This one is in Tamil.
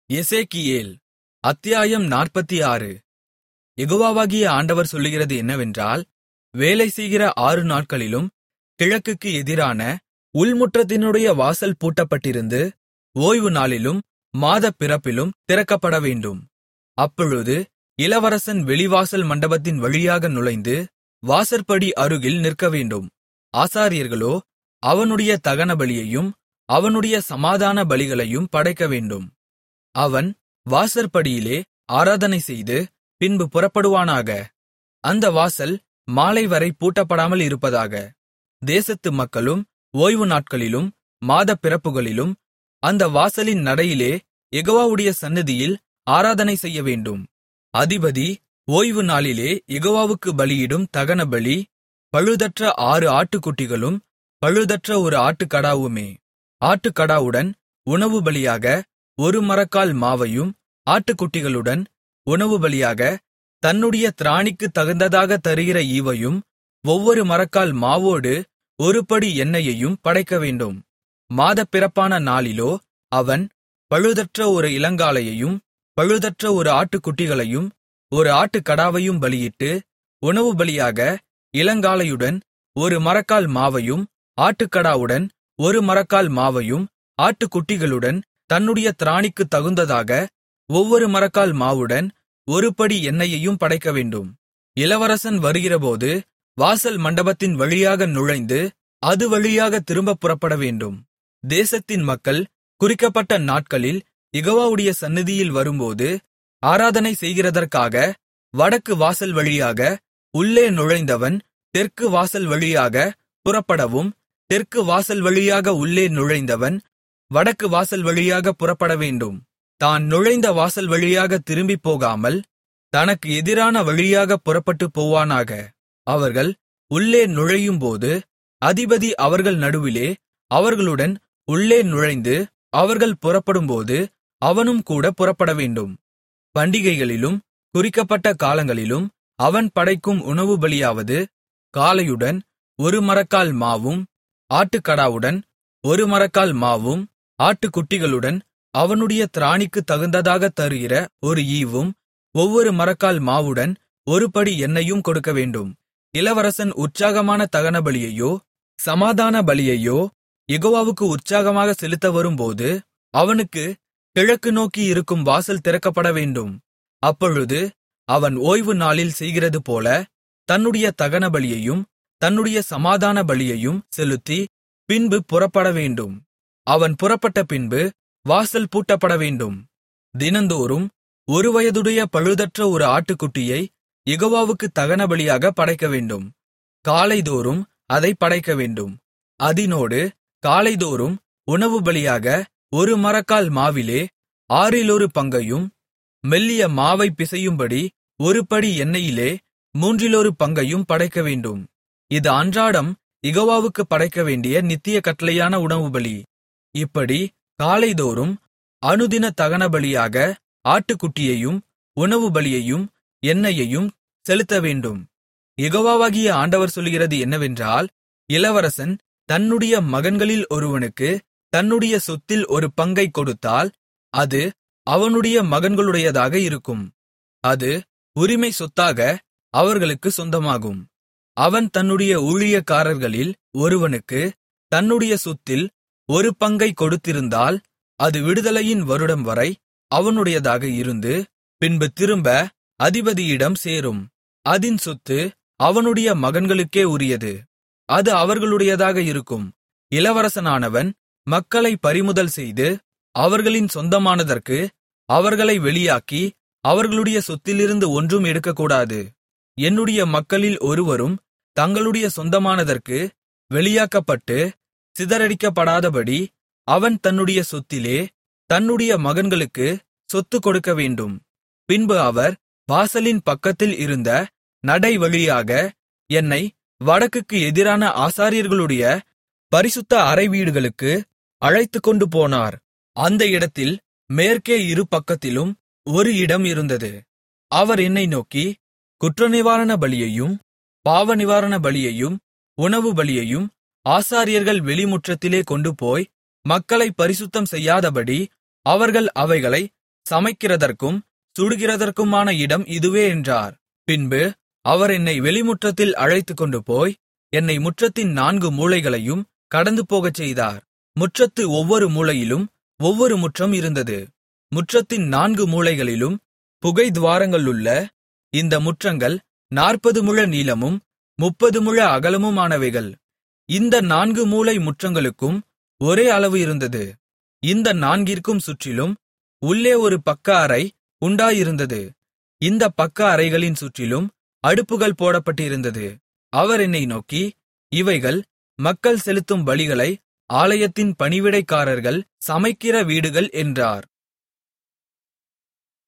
எசேக்கியேல் அத்தியாயம் 46. யெகோவாகிய ஆண்டவர் சொல்லுகிறது என்னவென்றால், வேலை செய்கிற 6 நாட்களிலும் கிழக்குக்கு எதிரான உள்முற்றத்தினுடைய வாசல் பூட்டப்பட்டிருந்து, ஓய்வு நாளிலும் மாதப்பிறப்பிலும் திறக்கப்படவேண்டும். அப்பொழுது இளவரசன் வெளிவாசல் மண்டபத்தின் வழியாக நுழைந்து வாசற்படி அருகில் நிற்கவேண்டும். ஆசாரியர்களோ அவனுடைய தகனபலியையும் அவனுடைய சமாதான பலிகளையும் படைக்கவேண்டும். அவன் வாசற்படியிலே ஆராதனை செய்து பின்பு புறப்படுவானாக. அந்த வாசல் மாலைவரை பூட்டப்படாமல் இருப்பதாக. தேசத்து மக்களும் ஓய்வு நாட்களிலும் மாதப்பிறப்புகளிலும் அந்த வாசலின் நடையிலே யெகோவாவுடைய சந்நிதியில் ஆராதனை செய்யவேண்டும். அதிபதி ஓய்வு நாளிலே யெகோவாவுக்கு பலியிடும் தகனபலி பழுதற்ற 6 ஆட்டுக்குட்டிகளும் பழுதற்ற ஒரு ஆட்டுக்கடாவுமே. ஆட்டுக்கடாவுடன் உணவு பலியாக 1 மரக்கால் மாவையும், ஆட்டுக்குட்டிகளுடன் உணவு பலியாக தன்னுடைய திராணிக்குத் தகுந்ததாக தருகிற ஈவையும், ஒவ்வொரு மரக்கால் மாவோடு 1 படி எண்ணெயையும் படைக்கவேண்டும். மாதப்பிறப்பான நாளிலோ அவன் பழுதற்ற ஒரு இளங்காளையையும் பழுதற்ற ஒரு ஆட்டுக்குட்டிகளையும் 1 ஆட்டுக்கடாவையும் பலியிட்டு, உணவு பலியாக இளங்காளையுடன் 1 மரக்கால் மாவையும், ஆட்டுக்கடாவுடன் 1 மரக்கால் மாவையும், ஆட்டுக்குட்டிகளுடன் தன்னுடைய திராணிக்குத் தகுந்ததாக ஒவ்வொரு மரக்கால் மாவுடன் 1 படி எண்ணெயையும் படைக்கவேண்டும். இளவரசன் வருகிறபோது வாசல் மண்டபத்தின் வழியாக நுழைந்து அது வழியாக திரும்பப் புறப்படவேண்டும். தேசத்தின் மக்கள் குறிக்கப்பட்ட நாட்களில் யெகோவாவுடைய சந்நிதியில் வரும்போது ஆராதனை செய்கிறதற்காக வடக்கு வாசல் வழியாக உள்ளே நுழைந்தவன் தெற்கு வாசல் வழியாக புறப்படவும், தெற்கு வாசல் வழியாக உள்ளே நுழைந்தவன் வடக்கு வாசல் வழியாக புறப்படவேண்டும். தான் நுழைந்த வாசல் வழியாக திரும்பிப் போகாமல் தனக்கு எதிரான வழியாக புறப்பட்டுப் போவானாக. அவர்கள் உள்ளே நுழையும்போது அதிபதி அவர்கள் நடுவிலே அவர்களுடன் உள்ளே நுழைந்து, அவர்கள் புறப்படும்போது அவனும் கூட புறப்படவேண்டும். பண்டிகைகளிலும் குறிக்கப்பட்ட காலங்களிலும் அவன் படைக்கும் உணவு பலியாவது, காளையுடன் 1 மரக்கால் மாவும், ஆட்டுக்கடாவுடன் 1 மரக்கால் மாவும், ஆட்டுக்குட்டிகளுடன் அவனுடைய திராணிக்குத் தகுந்ததாகத் தருகிற 1 ஈவும், ஒவ்வொரு மரக்கால் மாவுடன் 1 படி எண்ணெயும் கொடுக்கவேண்டும். இளவரசன் உற்சாகமான தகனபலியையோ சமாதான பலியையோ யெகோவாவுக்கு உற்சாகமாக செலுத்த வரும்போது அவனுக்கு கிழக்கு நோக்கி இருக்கும் வாசல் திறக்கப்படவேண்டும். அப்பொழுது அவன் ஓய்வு நாளில் செய்கிறதுபோல தன்னுடைய தகனபலியையும் தன்னுடைய சமாதான பலியையும் செலுத்தி பின்பு புறப்படவேண்டும். அவன் புறப்பட்ட பின்பு வாசல் பூட்டப்படவேண்டும். தினந்தோறும் 1 வயதுடைய பழுதற்ற ஒரு ஆட்டுக்குட்டியை யெகோவாவுக்கு தகனபலியாக படைக்கவேண்டும். காலைதோறும் அதைப் படைக்கவேண்டும். அதினோடு காலைதோறும் உணவு பலியாக 1 மரக்கால் மாவிலே 1/6 பங்கையும், மெல்லிய மாவைப் பிசையும்படி 1 படி எண்ணெயிலே 3/1 பங்கையும் படைக்கவேண்டும். இது அன்றாடம் யெகோவாவுக்குப் படைக்கவேண்டிய நித்திய கட்டளையான உணவுபலி. இப்படி காலைதோறும் அனுதின தகனபலியாக ஆட்டுக்குட்டியையும் உணவு பலியையும் எண்ணெயையும் செலுத்தவேண்டும். யெகோவாகிய ஆண்டவர் சொல்லுகிறது என்னவென்றால், இளவரசன் தன்னுடைய மகன்களில் ஒருவனுக்கு தன்னுடைய சொத்தில் 1 பங்கைக் கொடுத்தால் அது அவனுடைய மகன்களுடையதாக இருக்கும். அது உரிமை சொத்தாக அவர்களுக்கு சொந்தமாகும். அவன் தன்னுடைய ஊழியக்காரர்களில் ஒருவனுக்கு தன்னுடைய சொத்தில் 1 பங்கைக் கொடுத்திருந்தால் அது விடுதலையின் வருடம் வரை அவனுடையதாக இருந்து பின்பு திரும்ப அதிபதியிடம் சேரும். அதின் சொத்து அவனுடைய மகன்களுக்கே உரியது. அது அவர்களுடையதாக இருக்கும். இளவரசனானவன் மக்களை பறிமுதல் செய்து அவர்களின் சொந்தமானதற்கு அவர்களை வெளியாக்கி அவர்களுடைய சொத்திலிருந்து ஒன்றும் எடுக்கக்கூடாது. என்னுடைய மக்களில் ஒருவரும் தங்களுடைய சொந்தமானதற்கு வெளியாக்கப்பட்டு சிதறடிக்கப்படாதபடி அவன் தன்னுடைய சொத்திலே தன்னுடைய மகன்களுக்கு சொத்து கொடுக்கவேண்டும். பின்பு அவர் வாசலின் பக்கத்தில் இருந்த நடை வழியாக என்னை வடக்குக்கு எதிரான ஆசாரியர்களுடைய பரிசுத்த அறைவீடுகளுக்கு அழைத்துக்கொண்டு போனார். அந்த இடத்தில் மேற்கே 2 பக்கத்திலும் ஒரு இடம் இருந்தது. அவர் என்னை நோக்கி, குற்றநிவாரண பலியையும் பாவநிவாரண பலியையும் உணவு பலியையும் ஆசாரியர்கள் வெளிமுற்றத்திலே கொண்டுபோய் மக்களைப் பரிசுத்தம் செய்யாதபடி அவர்கள் அவைகளை சமைக்கிறதற்கும் சுடுகிறதற்குமான இடம் இதுவே என்றார். பின்பு அவர் என்னை வெளிமுற்றத்தில் அழைத்துக்கொண்டுபோய் என்னை முற்றத்தின் 4 மூலைகளையும் கடந்து போகச் செய்தார். முற்றத்து ஒவ்வொரு மூலையிலும் ஒவ்வொரு முற்றம் இருந்தது. முற்றத்தின் 4 மூலைகளிலும் புகைத்துவாரங்களுள்ள இந்த முற்றங்கள் 40 முழ நீளமும் 30 முழ அகலமுமானவைகள். இந்த 4 மூலை முற்றங்களுக்கும் ஒரே அளவு இருந்தது. இந்த 4ற்கும் சுற்றிலும் உள்ளே ஒரு பக்க அறை உண்டாயிருந்தது. இந்த பக்க அறைகளின் சுற்றிலும் அடுப்புகள் போடப்பட்டிருந்தது. அவர் என்னை நோக்கி, இவைகள் மக்கள் செலுத்தும் பலிகளை ஆலயத்தின் பணிவிடைக்காரர்கள் சமைக்கிற வீடுகள் என்றார்.